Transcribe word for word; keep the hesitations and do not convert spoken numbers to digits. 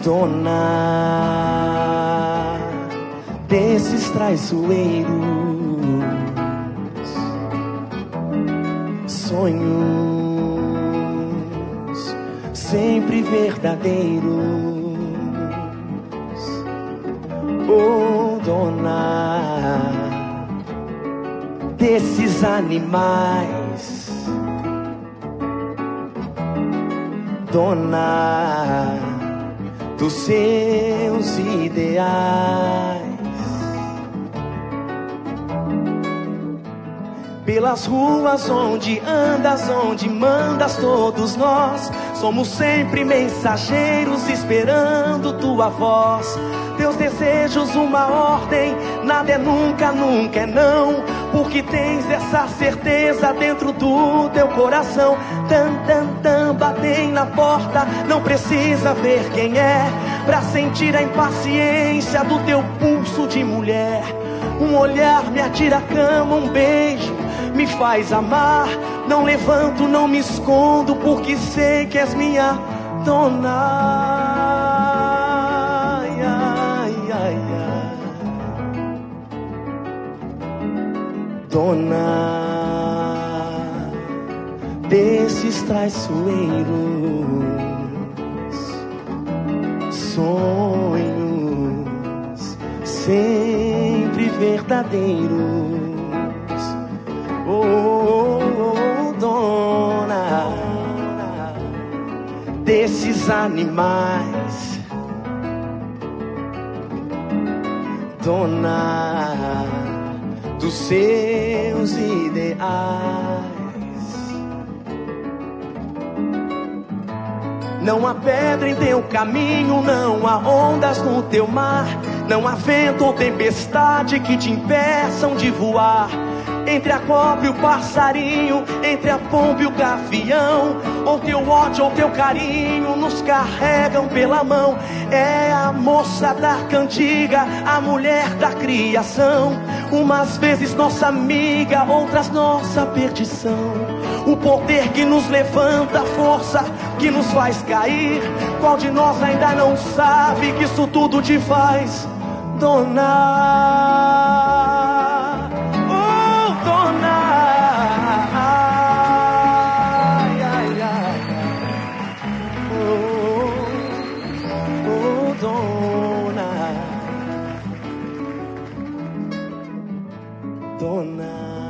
dona desses traiçoeiros, sonhos sempre verdadeiros. Oh, dona desses animais, dona dos seus ideais. Pelas ruas onde andas, onde mandas, todos nós somos sempre mensageiros esperando tua voz. Teus desejos uma ordem, nada é nunca, nunca é não, porque tens essa certeza dentro do teu coração. Tan, tan, tan, batem na porta, não precisa ver quem é, pra sentir a impaciência do teu pulso de mulher. Um olhar me atira a cama, um beijo me faz amar. Não levanto, não me escondo, porque sei que és minha dona. Ai, ai, ai, ai. Dona desses traiçoeiros, sonhos sempre verdadeiros. Oh, oh, oh, dona desses animais, dona dos seus ideais. Não há pedra em teu caminho, não há ondas no teu mar, não há vento ou tempestade que te impeçam de voar. Entre a cobra e o passarinho, entre a pomba e o gavião, ou teu ódio ou teu carinho nos carregam pela mão. É a moça da cantiga, a mulher da criação, umas vezes nossa amiga, outras nossa perdição. O poder que nos levanta, a força que nos faz cair. Qual de nós ainda não sabe que isso tudo te faz dona? Dona